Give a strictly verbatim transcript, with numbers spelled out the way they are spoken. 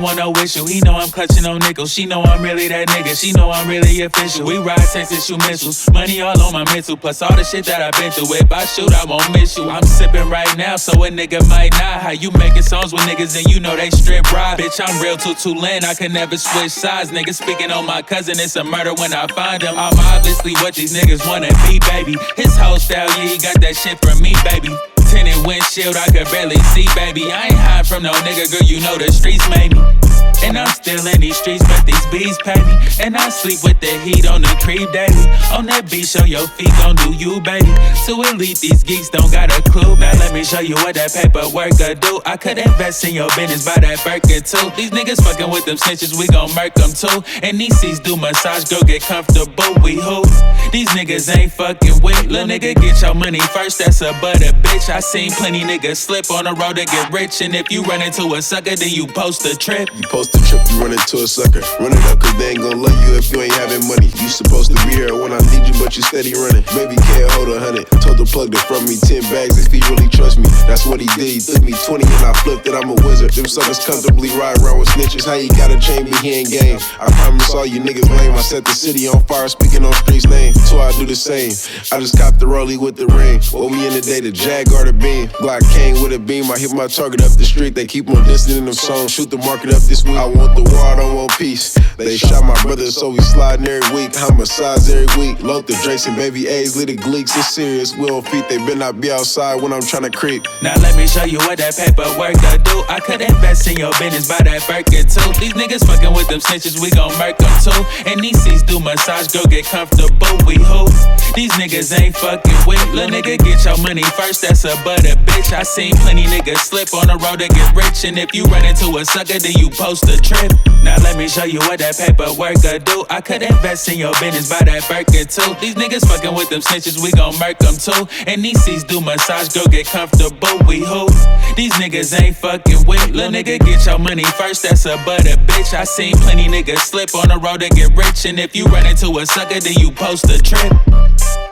want no issue. He know I'm clutching on nickels. She know I'm really that nigga. She know I'm really official. We ride Texas, shoot missiles. Money all on my mental. Plus all the shit that I've been through. If I shoot, I won't miss you. I'm sipping right now, so a nigga might not. How you making songs with niggas and you know they strip ride? Bitch, I'm real to Tulane. I can never switch sides. Niggas speaking on my cousin. It's a murder when I find him. I'm obviously what these niggas wanna be, baby. His whole style, yeah, he got that shit from me, baby. Tinted windshield, I could barely see, baby. I ain't hide from no nigga, girl, you know the streets made me. And I'm still in these streets, but these bees pay me. And I sleep with the heat on the creep daily. On that beat, show your feet gon' do you, baby. To elite, these geeks don't got a clue. Now let me show you what that paperwork could do. I could invest in your business, buy that Birkin too. These niggas fucking with them snitches, we gon' murk them too. And these seats do massage, go get comfortable, we who? These niggas ain't fucking with. Lil' nigga, get your money first, that's a butter bitch. I seen plenty niggas slip on the road to get rich. And if you run into a sucker, then you post a trip. You post the trip, you run into a sucker. Run it up, cause they ain't gon' love you if you ain't having money. You supposed to be here when I need you, but you steady running. Baby can't hold a hundred. Told the plug to from me ten bags if he really trust me. That's what he did. He took me twenty and I flipped it. I'm a wizard. Them suckers comfortably ride around with snitches. How you got a chain, but he ain't game. I promise all you niggas lame. I set the city on fire, speaking on streets name. So I do the same. I just copped the rollie with the ring. What we in the day, the Jag or the beam. Glock came with a beam. I hit my target up the street. They keep on dissing in them songs. Shoot the market up this week. I want the war, I don't want peace. They shot my brother, so we sliding every week. Homicides every week. Load the Drakes and baby A's, lead the gleeks. It's serious. We on feet, they better not be outside when I'm trying to creep. Now let me show you what that paperwork could do. I could invest in your business, buy that Birkin too. These niggas fucking with them snitches, we gon' murk them too. And these seats do massage, go get comfortable, we who? These niggas ain't fucking with. Lil' nigga, get your money first, that's a butter bitch. I seen plenty niggas slip on the road to get rich. And if you run into a sucker, then you post a trip. Now let me show you what that paperwork could do. I could invest in your business, buy that Birkin too. These niggas fucking with them snitches, we gon' murk them too. And these seats do massage, go get comfortable, we who? These niggas ain't fucking with. Lil' nigga, get your money first, that's a butter bitch. I seen plenty niggas slip on the road to get rich. And if you run into a sucker, then you post a trip.